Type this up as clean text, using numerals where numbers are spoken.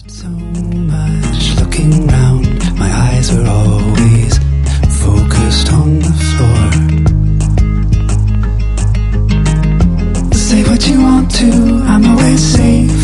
So much looking round, my eyes were always focused on the floor. Say what you want to, I'm always safe